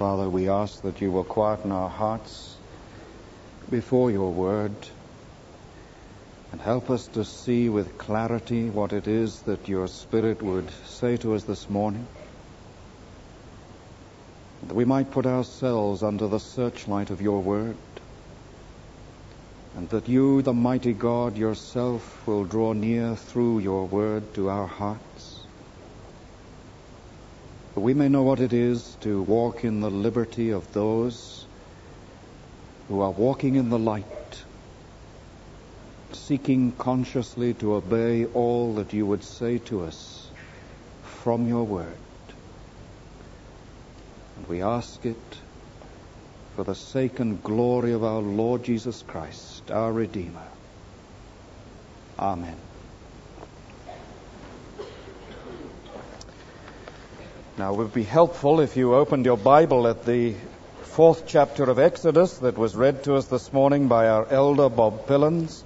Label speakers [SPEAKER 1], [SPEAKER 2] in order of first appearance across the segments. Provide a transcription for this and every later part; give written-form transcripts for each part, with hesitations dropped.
[SPEAKER 1] Father, we ask that you will quieten our hearts before your word and help us to see with clarity what it is that your Spirit would say to us this morning, that we might put ourselves under the searchlight of your word, and that you, the mighty God, yourself will draw near through your word to our hearts, that we may know what it is to walk in the liberty of those who are walking in the light, seeking consciously to obey all that you would say to us from your word. And we ask it for the sake and glory of our Lord Jesus Christ, our Redeemer. Amen. Now, it would be helpful if you opened your Bible at the 4th chapter of Exodus that was read to us this morning by our elder, Bob Pillins.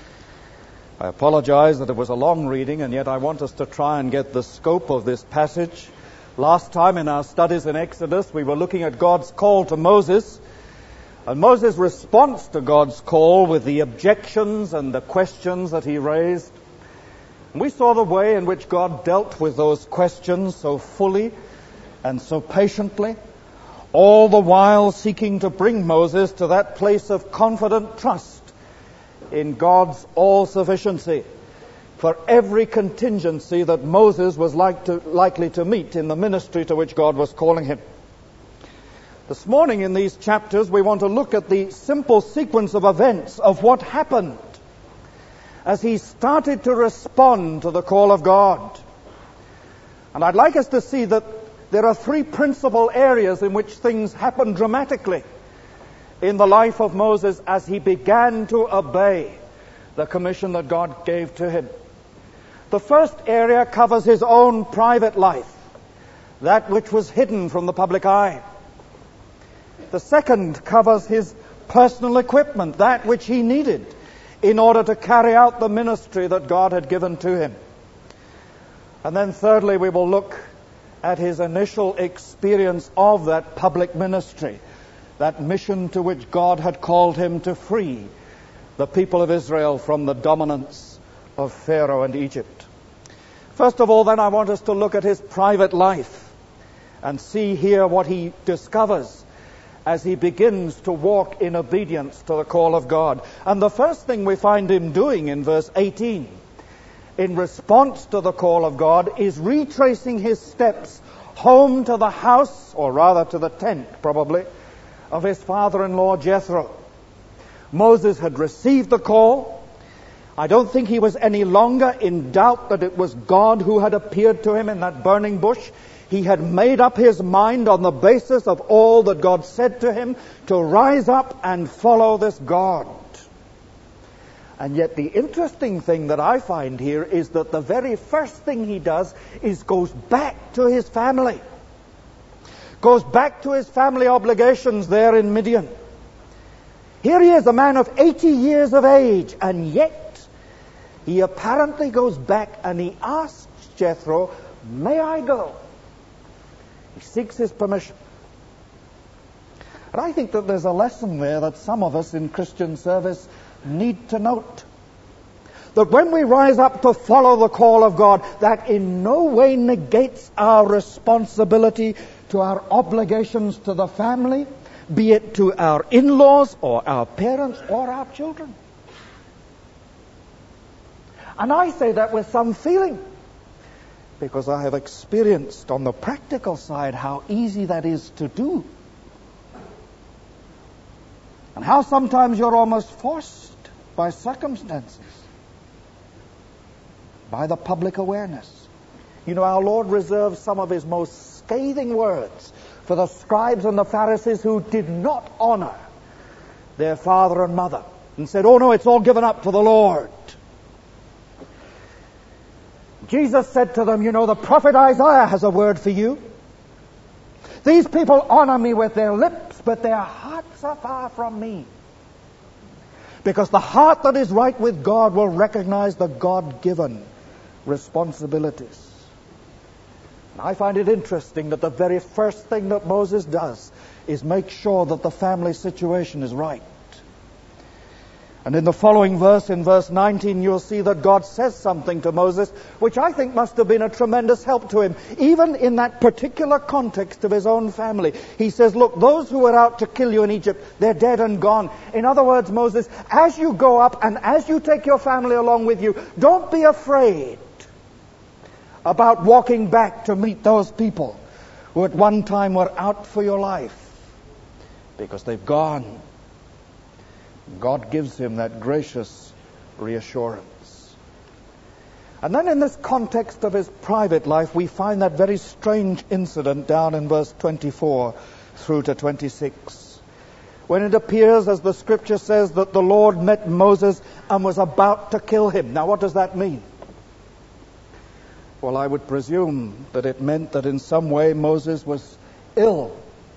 [SPEAKER 1] I apologize that it was a long reading, and yet I want us to try and get the scope of this passage. Last time in our studies in Exodus, we were looking at God's call to Moses, and Moses' response to God's call with the objections and the questions that he raised. And we saw the way in which God dealt with those questions so fully and so patiently, all the while seeking to bring Moses to that place of confident trust in God's all-sufficiency for every contingency that Moses was likely to meet in the ministry to which God was calling him. This morning in these chapters, we want to look at the simple sequence of events of what happened as he started to respond to the call of God. And I'd like us to see that there are three principal areas in which things happen dramatically in the life of Moses as he began to obey the commission that God gave to him. The first area covers his own private life, that which was hidden from the public eye. The second covers his personal equipment, that which he needed in order to carry out the ministry that God had given to him. And then thirdly, we will look at his initial experience of that public ministry, that mission to which God had called him to free the people of Israel from the dominance of Pharaoh and Egypt. First of all, then, I want us to look at his private life and see here what he discovers as he begins to walk in obedience to the call of God. And the first thing we find him doing in verse 18, in response to the call of God, is retracing his steps home to the house, or rather to the tent, probably, of his father-in-law Jethro. Moses had received the call. I don't think he was any longer in doubt that it was God who had appeared to him in that burning bush. He had made up his mind on the basis of all that God said to him to rise up and follow this God. And yet the interesting thing that I find here is that the very first thing he does is goes back to his family. Goes back to his family obligations there in Midian. Here he is, a man of 80 years of age, and yet he apparently goes back and he asks Jethro, "May I go?" He seeks his permission. And I think that there's a lesson there that some of us in Christian service need to note. That when we rise up to follow the call of God, that in no way negates our responsibility to our obligations to the family, be it to our in-laws or our parents or our children. And I say that with some feeling, because I have experienced on the practical side how easy that is to do. And how sometimes you're almost forced by circumstances, by the public awareness. You know, our Lord reserves some of his most scathing words for the scribes and the Pharisees who did not honor their father and mother and said, "Oh no, it's all given up to the Lord." Jesus said to them, "You know, the prophet Isaiah has a word for you. These people honor me with their lips, but their hearts are far from me." Because the heart that is right with God will recognize the God-given responsibilities. I find it interesting that the very first thing that Moses does is make sure that the family situation is right. And in the following verse, in verse 19, you'll see that God says something to Moses, which I think must have been a tremendous help to him, even in that particular context of his own family. He says, look, those who were out to kill you in Egypt, they're dead and gone. In other words, Moses, as you go up and as you take your family along with you, don't be afraid about walking back to meet those people who at one time were out for your life, because they've gone. God gives him that gracious reassurance. And then in this context of his private life, we find that very strange incident down in verse 24 through to 26, when it appears, as the scripture says, that the Lord met Moses and was about to kill him. Now, what does that mean? Well, I would presume that it meant that in some way Moses was ill.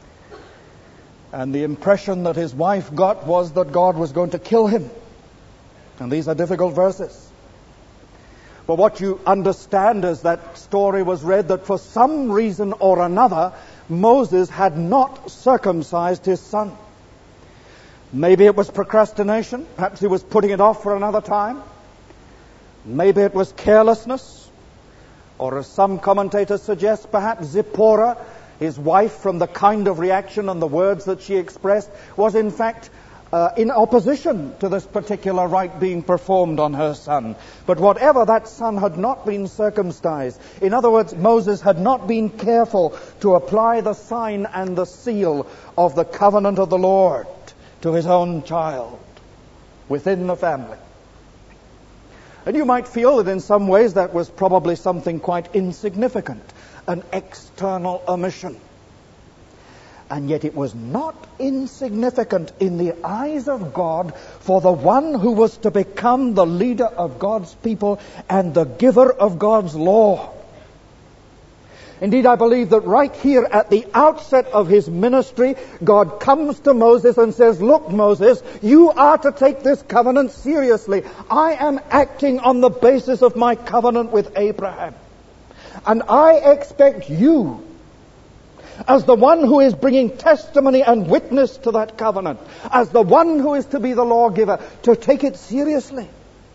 [SPEAKER 1] And the impression that his wife got was that God was going to kill him. And these are difficult verses. But what you understand as that story was read, that for some reason or another, Moses had not circumcised his son. Maybe it was procrastination. Perhaps he was putting it off for another time. Maybe it was carelessness. Or as some commentators suggest, perhaps Zipporah, his wife, from the kind of reaction and the words that she expressed, was in fact in opposition to this particular rite being performed on her son. But whatever, that son had not been circumcised. In other words, Moses had not been careful to apply the sign and the seal of the covenant of the Lord to his own child within the family. And you might feel that in some ways that was probably something quite insignificant, an external omission. And yet it was not insignificant in the eyes of God for the one who was to become the leader of God's people and the giver of God's law. Indeed, I believe that right here at the outset of his ministry, God comes to Moses and says, look, Moses, you are to take this covenant seriously. I am acting on the basis of my covenant with Abraham. And I expect you, as the one who is bringing testimony and witness to that covenant, as the one who is to be the lawgiver, to take it seriously.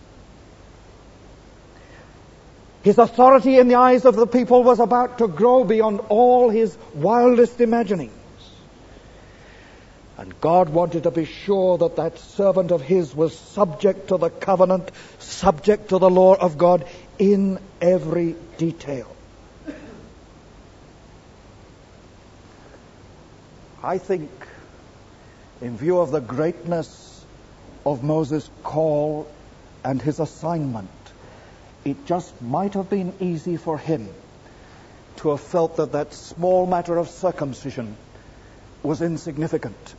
[SPEAKER 1] His authority in the eyes of the people was about to grow beyond all his wildest imaginings. And God wanted to be sure that that servant of his was subject to the covenant, subject to the law of God in every detail. I think, in view of the greatness of Moses' call and his assignment, it just might have been easy for him to have felt that that small matter of circumcision was insignificant.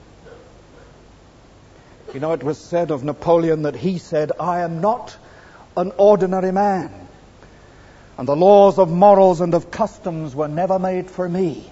[SPEAKER 1] You know, it was said of Napoleon that he said, I am not an ordinary man, and the laws of morals and of customs were never made for me.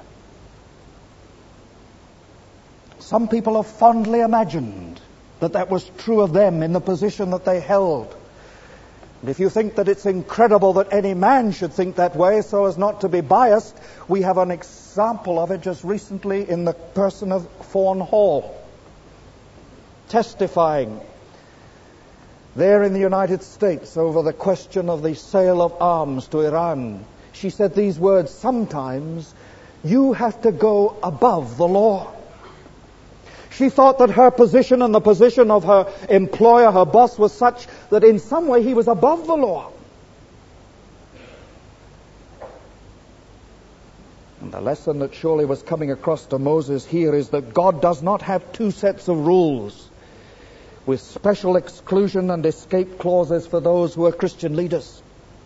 [SPEAKER 1] Some people have fondly imagined that that was true of them in the position that they held. And if you think that it's incredible that any man should think that way so as not to be biased, we have an example of it just recently in the person of Fawn Hall, testifying there in the United States over the question of the sale of arms to Iran. She said these words, sometimes you have to go above the law. She thought that her position and the position of her employer, her boss, was such that in some way he was above the law. And the lesson that surely was coming across to Moses here is that God does not have two sets of rules with special exclusion and escape clauses for those who are Christian leaders.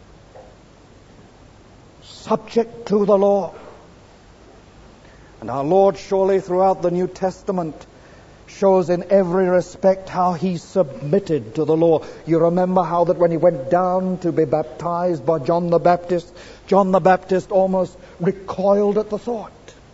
[SPEAKER 1] Subject to the law. And our Lord surely throughout the New Testament shows in every respect how he submitted to the law. You remember how that when he went down to be baptized by John the Baptist almost recoiled at the thought.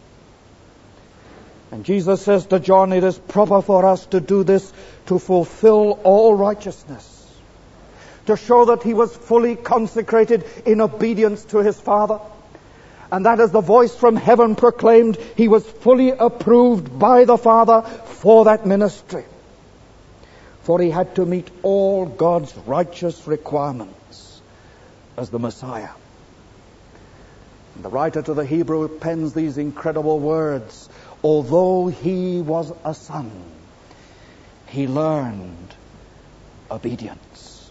[SPEAKER 1] And Jesus says to John, it is proper for us to do this to fulfill all righteousness, to show that he was fully consecrated in obedience to his Father. and that as the voice from heaven proclaimed, he was fully approved by the Father for that ministry. For he had to meet all God's righteous requirements as the Messiah. And the writer to the Hebrew pens these incredible words. Although he was a son, he learned obedience.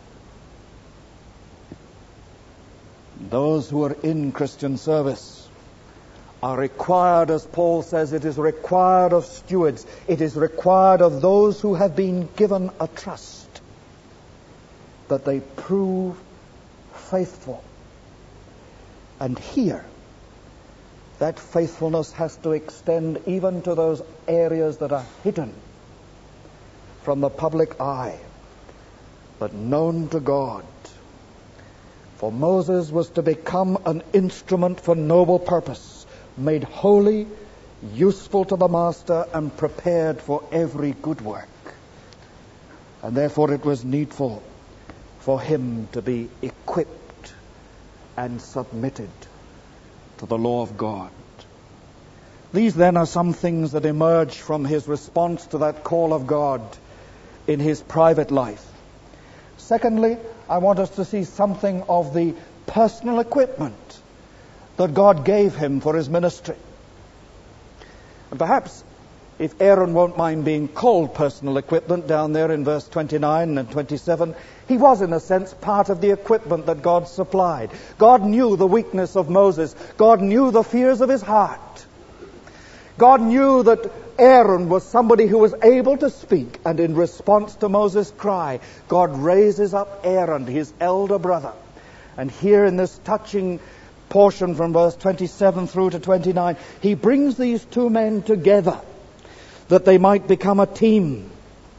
[SPEAKER 1] Those who are in Christian service are required, as Paul says, it is required of stewards. It is required of those who have been given a trust that they prove faithful. And here, that faithfulness has to extend even to those areas that are hidden from the public eye, but known to God. For Moses was to become an instrument for noble purpose, made holy, useful to the master, and prepared for every good work. And therefore it was needful for him to be equipped and submitted to the law of God. These then are some things that emerge from his response to that call of God in his private life. Secondly, I want us to see something of the personal equipment that God gave him for his ministry. And perhaps, if Aaron won't mind being called personal equipment down there in verse 29 and 27, he was in a sense part of the equipment that God supplied. God knew the weakness of Moses. God knew the fears of his heart. God knew that Aaron was somebody who was able to speak, and in response to Moses' cry, God raises up Aaron, his elder brother. And here in this touching portion from verse 27 through to 29, he brings these two men together that they might become a team.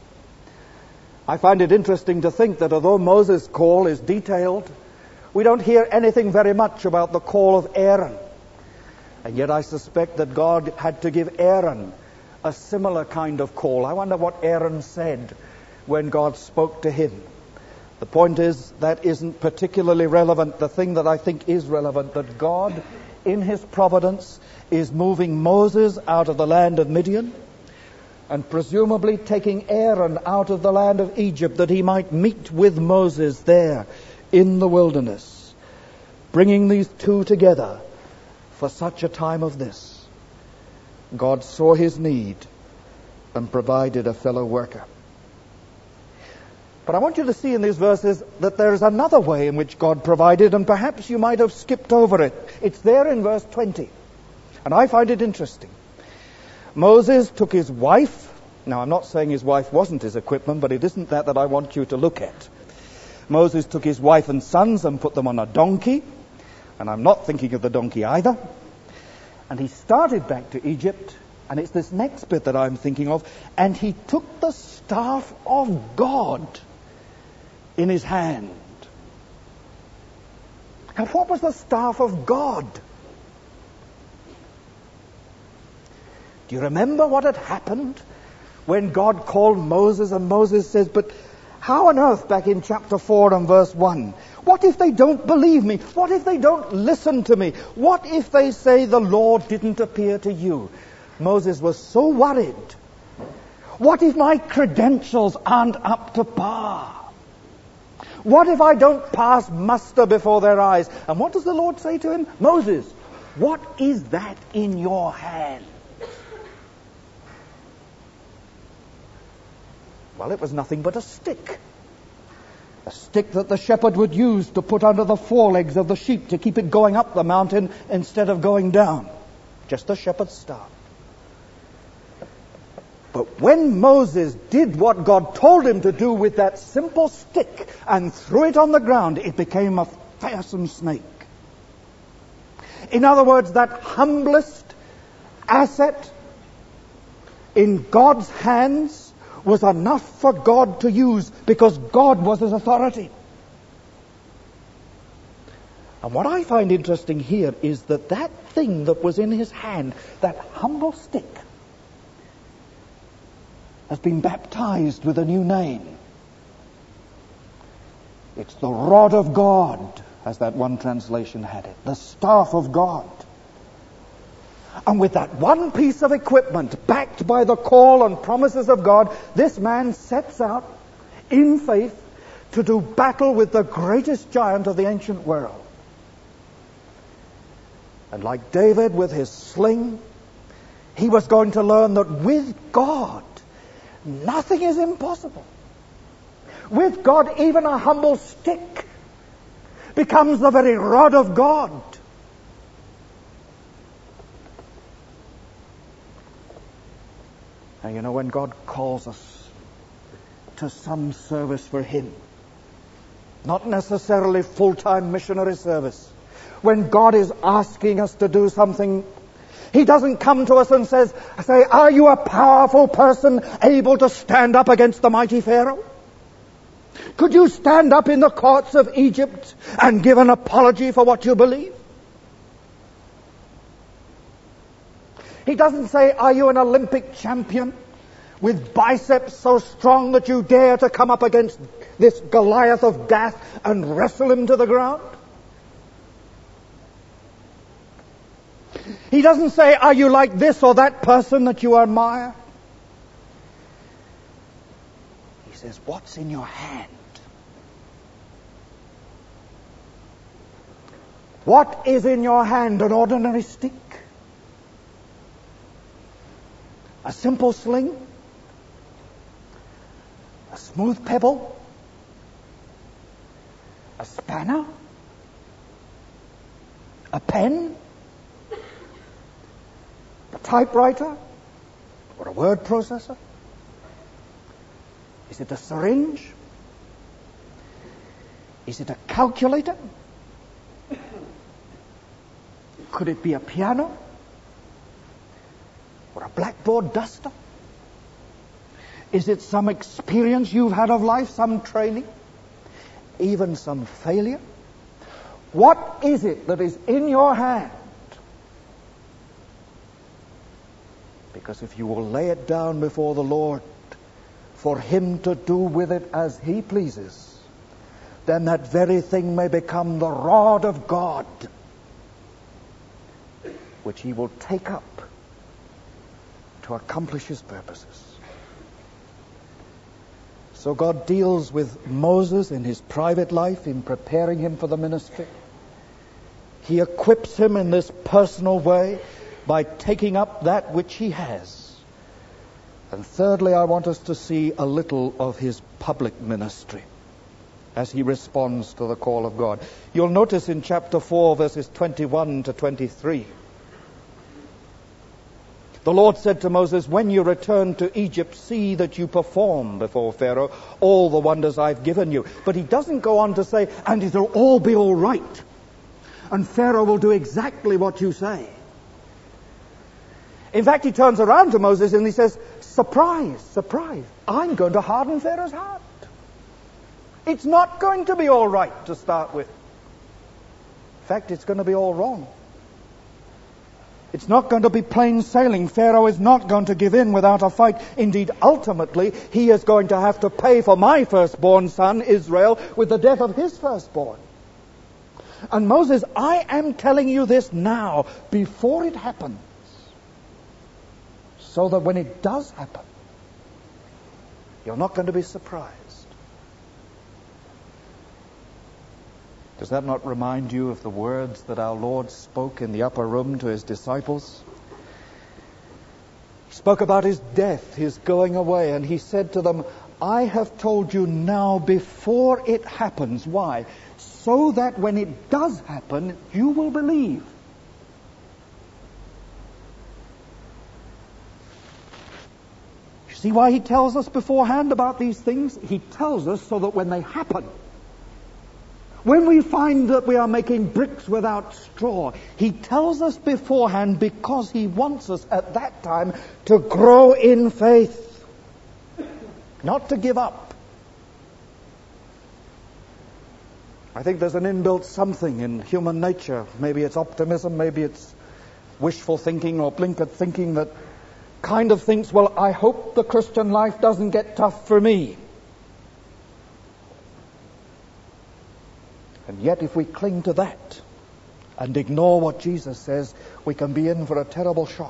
[SPEAKER 1] I find it interesting to think that although Moses' call is detailed, we don't hear anything very much about the call of Aaron. And yet I suspect that God had to give Aaron a similar kind of call. I wonder what Aaron said when God spoke to him. The point is, that isn't particularly relevant. The thing that I think is relevant, that God, in his providence, is moving Moses out of the land of Midian, and presumably taking Aaron out of the land of Egypt, that he might meet with Moses there in the wilderness, bringing these two together for such a time of this. God saw his need and provided a fellow worker. But I want you to see in these verses that there is another way in which God provided, and perhaps you might have skipped over it. It's there in verse 20, and I find it interesting. Moses took his wife. Now, I'm not saying his wife wasn't his equipment, but it isn't that I want you to look at. Moses took his wife and sons and put them on a donkey, and I'm not thinking of the donkey either. And he started back to Egypt, and it's this next bit that I'm thinking of. And he took the staff of God in his hand. And what was the staff of God? Do you remember what had happened when God called Moses, and Moses says, but how on earth, back in chapter 4 and verse 1, what if they don't believe me? What if they don't listen to me? What if they say the Lord didn't appear to you? Moses was so worried. What if my credentials aren't up to par? What if I don't pass muster before their eyes? And what does the Lord say to him? Moses, what is that in your hand? Well, it was nothing but a stick. A stick that the shepherd would use to put under the forelegs of the sheep to keep it going up the mountain instead of going down. Just a shepherd's staff. But when Moses did what God told him to do with that simple stick and threw it on the ground, it became a fearsome snake. In other words, that humblest asset in God's hands was enough for God to use, because God was his authority. And what I find interesting here is that that thing that was in his hand, that humble stick, has been baptized with a new name. It's the rod of God,
[SPEAKER 2] as that one translation had it. The staff of God. And with that one piece of equipment, backed by the call and promises of God, this man sets out in faith to do battle with the greatest giant of the ancient world. And like David with his sling, he was going to learn that with God, nothing is impossible. With God, even a humble stick becomes the very rod of God. And you know, when God calls us to some service for Him, not necessarily full-time missionary service, when God is asking us to do something, He doesn't come to us and say, are you a powerful person able to stand up against the mighty Pharaoh? Could you stand up in the courts of Egypt and give an apology for what you believe? He doesn't say, are you an Olympic champion with biceps so strong that you dare to come up against this Goliath of Gath and wrestle him to the ground? He doesn't say, are you like this or that person that you admire? He says, what's in your hand? What is in your hand? An ordinary stick? A simple sling? A smooth pebble? A spanner? A pen? A typewriter? Or a word processor? Is it a syringe? Is it a calculator? Could it be a piano? Or a blackboard duster? Is it some experience you've had of life, some training, even some failure? What is it that is in your hand? Because if you will lay it down before the Lord for Him to do with it as He pleases, then that very thing may become the rod of God, which He will take up to accomplish His purposes. So God deals with Moses in his private life in preparing him for the ministry. He equips him in this personal way by taking up that which he has. And thirdly, I want us to see a little of his public ministry as he responds to the call of God. You'll notice in chapter 4, verses 21 to 23, the Lord said to Moses, when you return to Egypt, see that you perform before Pharaoh all the wonders I've given you. But he doesn't go on to say, and it'll all be all right, and Pharaoh will do exactly what you say. In fact, he turns around to Moses and he says, surprise, surprise, I'm going to harden Pharaoh's heart. It's not going to be all right to start with. In fact, it's going to be all wrong. It's not going to be plain sailing. Pharaoh is not going to give in without a fight. Indeed, ultimately, he is going to have to pay for my firstborn son, Israel, with the death of his firstborn. And Moses, I am telling you this now, before it happens, so that when it does happen, you're not going to be surprised. Does that not remind you of the words that our Lord spoke in the upper room to his disciples? He spoke about his death, his going away, and he said to them, I have told you now before it happens. Why? So that when it does happen, you will believe. You see why he tells us beforehand about these things? He tells us so that when they happen, when we find that we are making bricks without straw, he tells us beforehand because he wants us at that time to grow in faith, not to give up. I think there's an inbuilt something in human nature. Maybe it's optimism, maybe it's wishful thinking or blinkered thinking that kind of thinks, well, I hope the Christian life doesn't get tough for me. And yet if we cling to that and ignore what Jesus says, we can be in for a terrible shock.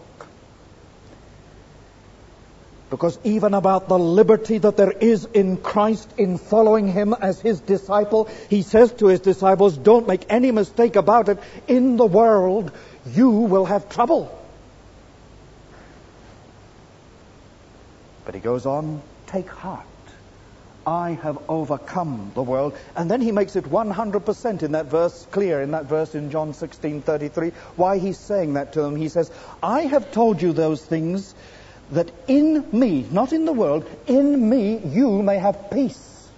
[SPEAKER 2] Because even about the liberty that there is in Christ in following him as his disciple, he says to his disciples, don't make any mistake about it. In the world, you will have trouble. But he goes on, take heart. I have overcome the world. And then he makes it 100% in that verse clear, in that verse in John 16:33. Why he's saying that to them. He says, I have told you those things that in me, not in the world, in me you may have peace.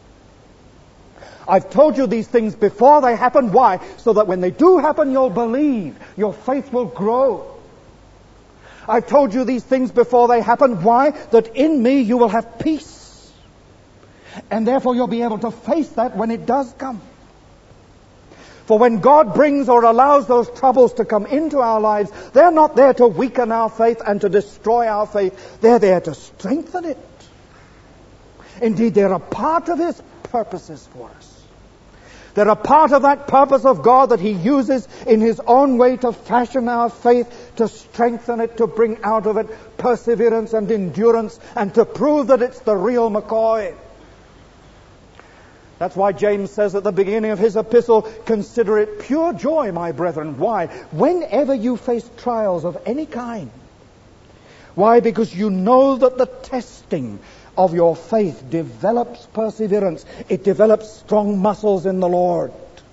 [SPEAKER 2] I've told you these things before they happen. Why? So that when they do happen, you'll believe. Your faith will grow. I've told you these things before they happen. Why? That in me you will have peace. And therefore you'll be able to face that when it does come. For when God brings or allows those troubles to come into our lives, they're not there to weaken our faith and to destroy our faith. They're there to strengthen it. Indeed, they're a part of his purposes for us. They're a part of that purpose of God that he uses in his own way to fashion our faith, to strengthen it, to bring out of it perseverance and endurance, and to prove that it's the real McCoy. That's why James says at the beginning of his epistle, consider it pure joy, my brethren. Why? Whenever you face trials of any kind. Why? Because you know that the testing of your faith develops perseverance. It develops strong muscles in the Lord.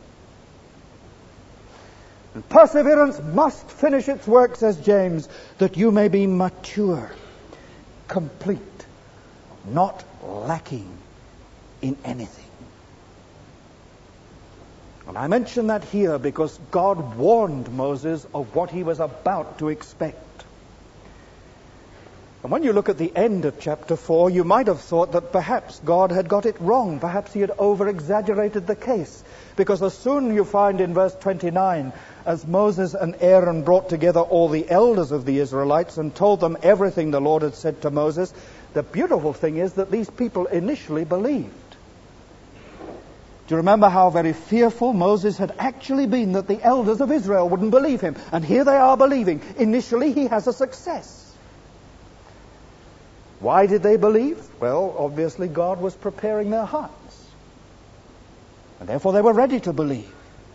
[SPEAKER 2] And perseverance must finish its work, says James, that you may be mature, complete, not lacking in anything. And I mention that here because God warned Moses of what he was about to expect. And when you look at the end of chapter 4, you might have thought that perhaps God had got it wrong. Perhaps he had over-exaggerated the case. Because as soon you find in verse 29, as Moses and Aaron brought together all the elders of the Israelites and told them everything the Lord had said to Moses, the beautiful thing is that these people initially believed. Do you remember how very fearful Moses had actually been that the elders of Israel wouldn't believe him? And here they are believing. Initially, he has a success. Why did they believe? Well, obviously God was preparing their hearts. And therefore they were ready to believe.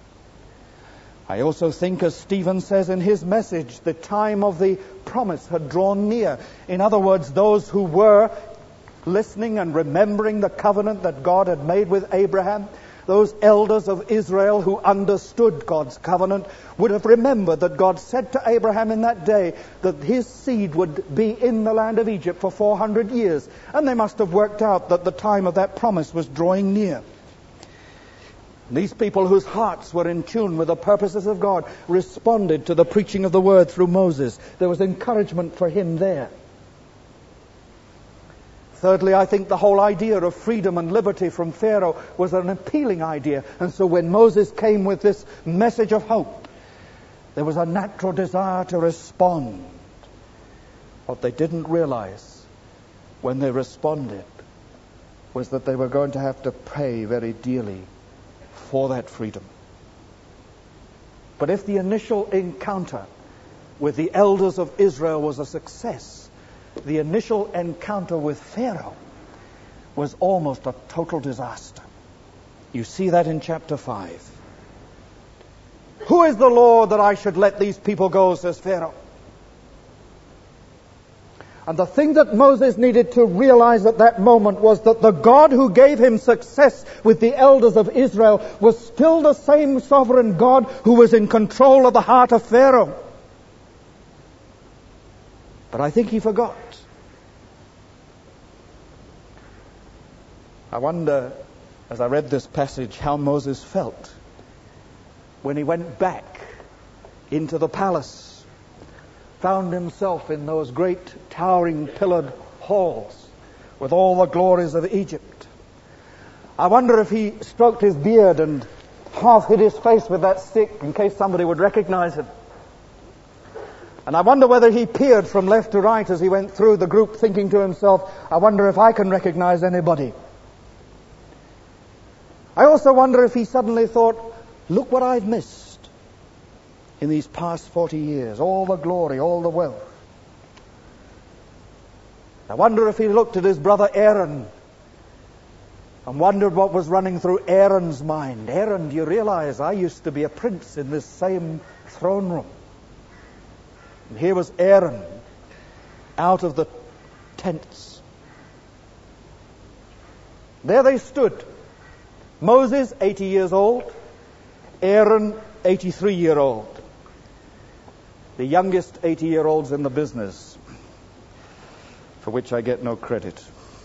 [SPEAKER 2] I also think, as Stephen says in his message, the time of the promise had drawn near. In other words, those who were listening and remembering the covenant that God had made with Abraham, those elders of Israel who understood God's covenant would have remembered that God said to Abraham in that day that his seed would be in the land of Egypt for 400 years. And they must have worked out that the time of that promise was drawing near. These people whose hearts were in tune with the purposes of God responded to the preaching of the word through Moses. There was encouragement for him there. Thirdly, I think the whole idea of freedom and liberty from Pharaoh was an appealing idea. And so when Moses came with this message of hope, there was a natural desire to respond. What they didn't realize when they responded was that they were going to have to pay very dearly for that freedom. But if the initial encounter with the elders of Israel was a success, the initial encounter with Pharaoh was almost a total disaster. You see that in chapter 5. Who is the Lord that I should let these people go, says Pharaoh. And the thing that Moses needed to realize at that moment was that the God who gave him success with the elders of Israel was still the same sovereign God who was in control of the heart of Pharaoh. But I think he forgot. I wonder, as I read this passage, how Moses felt when he went back into the palace, found himself in those great towering pillared halls with all the glories of Egypt. I wonder if he stroked his beard and half hid his face with that stick in case somebody would recognize him. And I wonder whether he peered from left to right as he went through the group, thinking to himself, I wonder if I can recognize anybody. I also wonder if he suddenly thought, look what I've missed in these past 40 years. All the glory, all the wealth. I wonder if he looked at his brother Aaron and wondered what was running through Aaron's mind. Aaron, do you realize I used to be a prince in this same throne room? And here was Aaron out of the tents. There they stood. Moses, 80 years old. Aaron, 83-year-old. The youngest 80-year-olds in the business, for which I get no credit.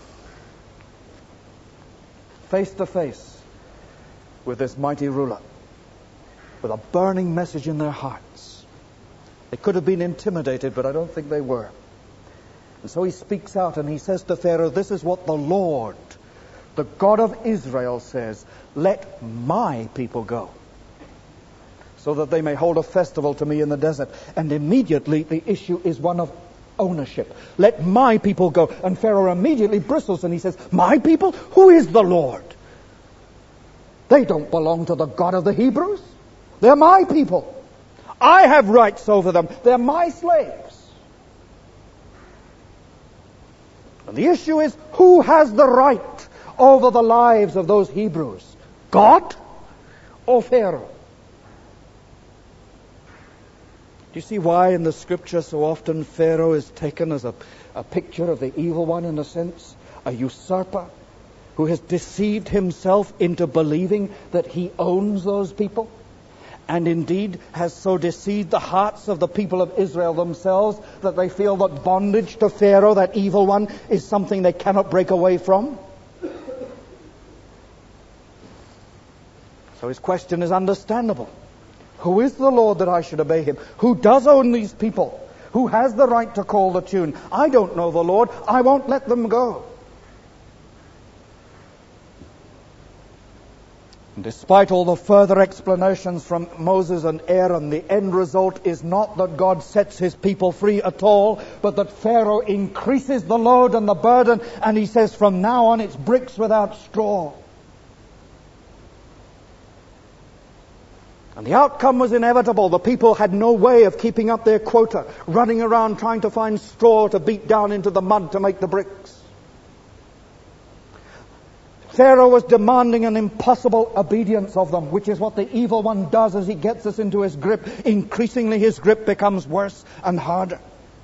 [SPEAKER 2] Face to face with this mighty ruler, with a burning message in their hearts. They could have been intimidated, but I don't think they were. And so he speaks out and he says to Pharaoh, this is what the Lord, the God of Israel, says, let my people go, so that they may hold a festival to me in the desert. And immediately the issue is one of ownership. Let my people go. And Pharaoh immediately bristles and he says, my people? Who is the Lord? They don't belong to the God of the Hebrews. They're my people. I have rights over them. They're my slaves. And the issue is, who has the right over the lives of those Hebrews? God or Pharaoh? Do you see why in the scripture so often Pharaoh is taken as a picture of the evil one, in a sense? A usurper who has deceived himself into believing that he owns those people, and indeed has so deceived the hearts of the people of Israel themselves that they feel that bondage to Pharaoh, that evil one, is something they cannot break away from. So his question is understandable. Who is the Lord that I should obey him? Who does own these people? Who has the right to call the tune? I don't know the Lord. I won't let them go. And despite all the further explanations from Moses and Aaron, the end result is not that God sets his people free at all, but that Pharaoh increases the load and the burden, and he says from now on it's bricks without straw. And the outcome was inevitable. The people had no way of keeping up their quota, running around trying to find straw to beat down into the mud to make the bricks. Pharaoh was demanding an impossible obedience of them, which is what the evil one does as he gets us into his grip. Increasingly his grip becomes worse and harder.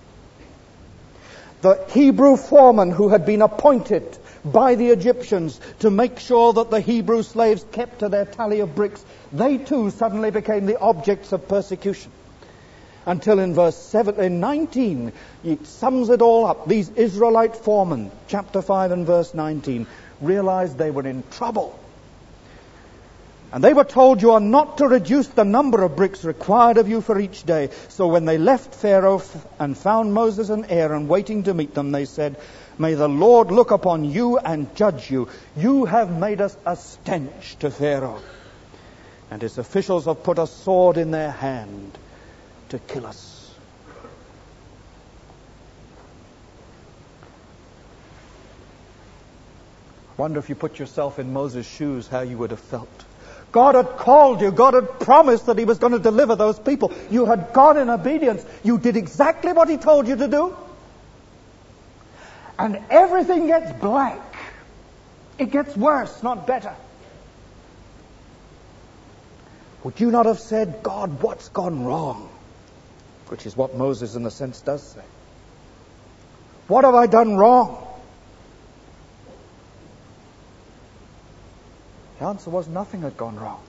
[SPEAKER 2] The Hebrew foreman who had been appointed by the Egyptians to make sure that the Hebrew slaves kept to their tally of bricks, they too suddenly became the objects of persecution. Until in verse 19, it sums it all up. These Israelite foremen, chapter 5 and verse 19, realized they were in trouble. And they were told, you are not to reduce the number of bricks required of you for each day. So when they left Pharaoh and found Moses and Aaron waiting to meet them, they said, may the Lord look upon you and judge you. You have made us a stench to Pharaoh, and his officials have put a sword in their hand to kill us. I wonder if you put yourself in Moses' shoes, how you would have felt. God had called you. God had promised that he was going to deliver those people. You had gone in obedience. You did exactly what he told you to do. And everything gets black. It gets worse, not better. Would you not have said, God, what's gone wrong? Which is what Moses in a sense does say. What have I done wrong? The answer was nothing had gone wrong.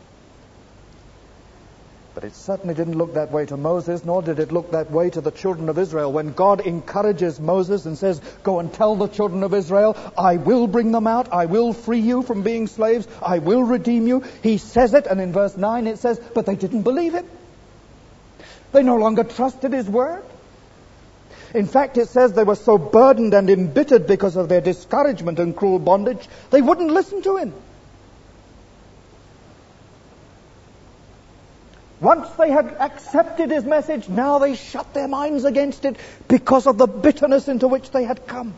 [SPEAKER 2] But it certainly didn't look that way to Moses, nor did it look that way to the children of Israel. When God encourages Moses and says, go and tell the children of Israel, I will bring them out, I will free you from being slaves, I will redeem you. He says it, and in verse 9 it says, but they didn't believe it. They no longer trusted his word. In fact, it says they were so burdened and embittered because of their discouragement and cruel bondage, they wouldn't listen to him. Once they had accepted his message, now they shut their minds against it because of the bitterness into which they had come.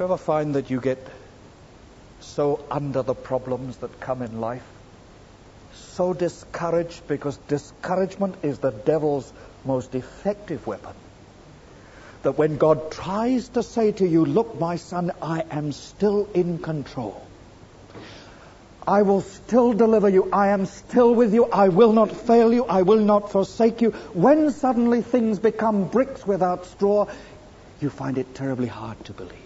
[SPEAKER 2] ever find that you get so under the problems that come in life, so discouraged, because discouragement is the devil's most effective weapon, that when God tries to say to you, look, my son, I am still in control. I will still deliver you. I am still with you. I will not fail you. I will not forsake you. When suddenly things become bricks without straw, you find it terribly hard to believe.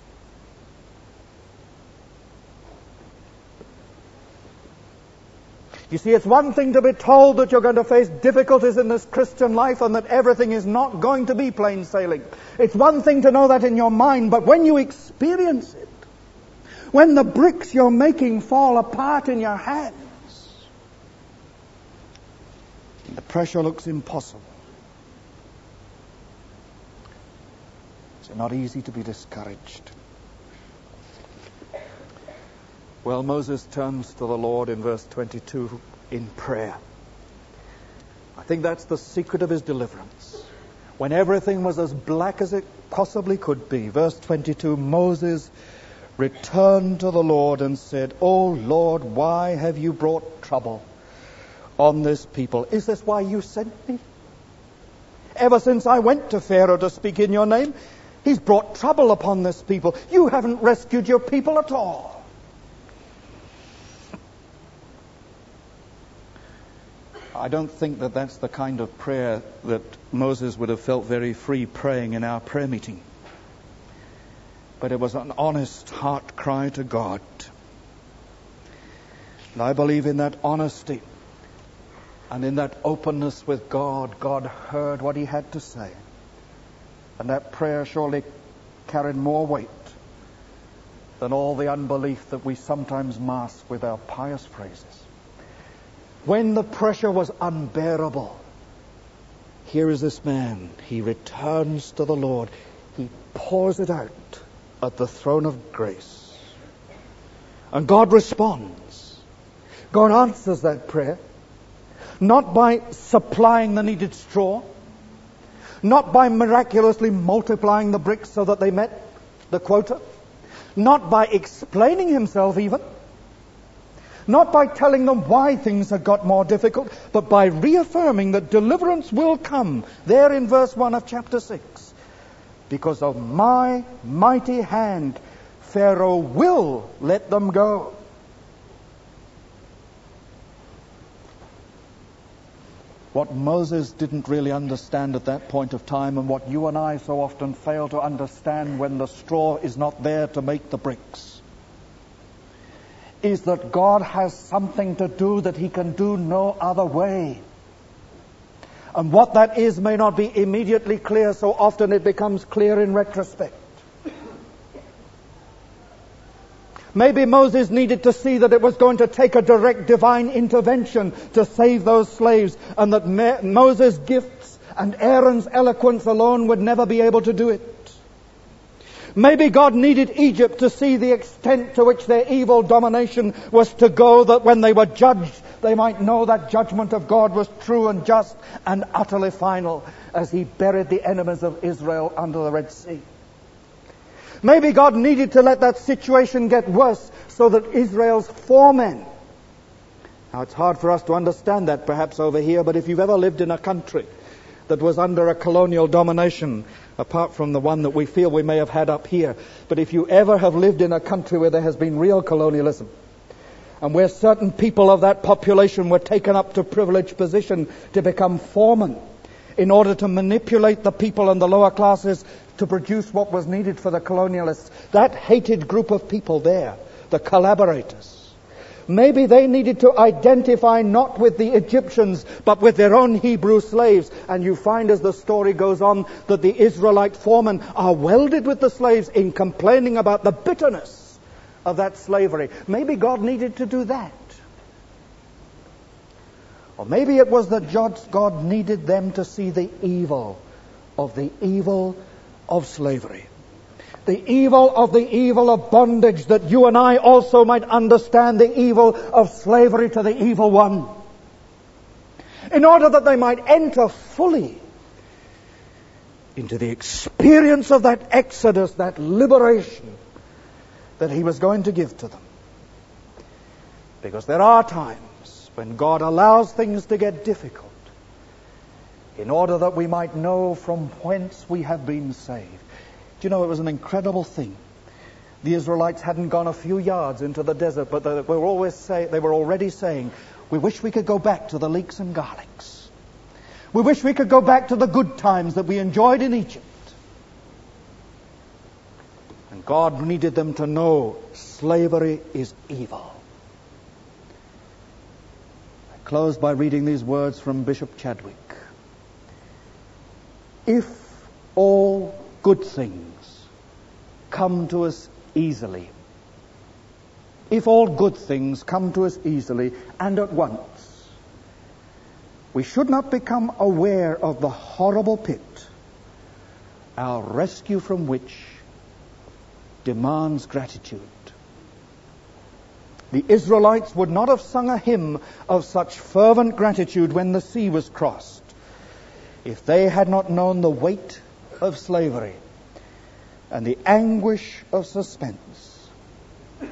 [SPEAKER 2] You see, it's one thing to be told that you're going to face difficulties in this Christian life and that everything is not going to be plain sailing. It's one thing to know that in your mind, but when you experience it, when the bricks you're making fall apart in your hands, the pressure looks impossible. It's not easy to be discouraged. Well, Moses turns to the Lord in verse 22 in prayer. I think that's the secret of his deliverance. When everything was as black as it possibly could be, verse 22, Moses returned to the Lord and said, "O Lord, why have you brought trouble on this people? Is this why you sent me? Ever since I went to Pharaoh to speak in your name, he's brought trouble upon this people. You haven't rescued your people at all." I don't think that that's the kind of prayer that Moses would have felt very free praying in our prayer meeting. But it was an honest heart cry to God. And I believe in that honesty and in that openness with God, God heard what he had to say. And that prayer surely carried more weight than all the unbelief that we sometimes mask with our pious phrases. When the pressure was unbearable, here is this man. He returns to the Lord. He pours it out at the throne of grace. And God responds. God answers that prayer. Not by supplying the needed straw. Not by miraculously multiplying the bricks so that they met the quota. Not by explaining himself even. Not by telling them why things had got more difficult, but by reaffirming that deliverance will come, there in verse 1 of chapter 6. Because of my mighty hand, Pharaoh will let them go. What Moses didn't really understand at that point of time, and what you and I so often fail to understand when the straw is not there to make the bricks, is that God has something to do that he can do no other way. And what that is may not be immediately clear, so often it becomes clear in retrospect. Maybe Moses needed to see that it was going to take a direct divine intervention to save those slaves, and that Moses' gifts and Aaron's eloquence alone would never be able to do it. Maybe God needed Egypt to see the extent to which their evil domination was to go, that when they were judged, they might know that judgment of God was true and just and utterly final, as he buried the enemies of Israel under the Red Sea. Maybe God needed to let that situation get worse so that Israel's foremen... Now, it's hard for us to understand that perhaps over here, but if you've ever lived in a country that was under a colonial domination, apart from the one that we feel we may have had up here, but if you ever have lived in a country where there has been real colonialism, and where certain people of that population were taken up to privileged position to become foremen in order to manipulate the people and the lower classes to produce what was needed for the colonialists, that hated group of people there, the collaborators, maybe they needed to identify not with the Egyptians, but with their own Hebrew slaves. And you find as the story goes on that the Israelite foremen are welded with the slaves in complaining about the bitterness of that slavery. Maybe God needed to do that. Or maybe it was that God needed them to see the evil of slavery. The evil of bondage, that you and I also might understand the evil of slavery to the evil one. In order that they might enter fully into the experience of that exodus, that liberation that he was going to give to them. Because there are times when God allows things to get difficult in order that we might know from whence we have been saved. Do you know, it was an incredible thing. The Israelites hadn't gone a few yards into the desert, but they were already saying, we wish we could go back to the leeks and garlics. We wish we could go back to the good times that we enjoyed in Egypt. And God needed them to know slavery is evil. I close by reading these words from Bishop Chadwick. If all good things come to us easily, if all good things come to us easily and at once, we should not become aware of the horrible pit, our rescue from which demands gratitude. The Israelites would not have sung a hymn of such fervent gratitude when the sea was crossed if they had not known the weight of slavery and the anguish of suspense. And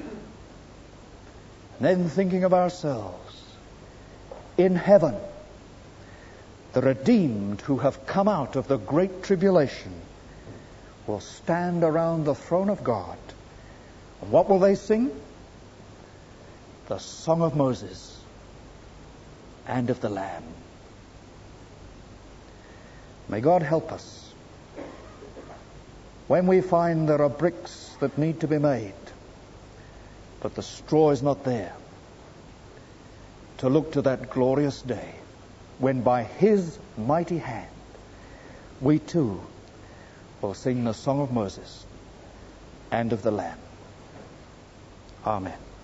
[SPEAKER 2] then thinking of ourselves, in heaven, the redeemed who have come out of the great tribulation will stand around the throne of God. And what will they sing? The song of Moses and of the Lamb. May God help us when we find there are bricks that need to be made, but the straw is not there, to look to that glorious day when by His mighty hand we too will sing the song of Moses and of the Lamb. Amen.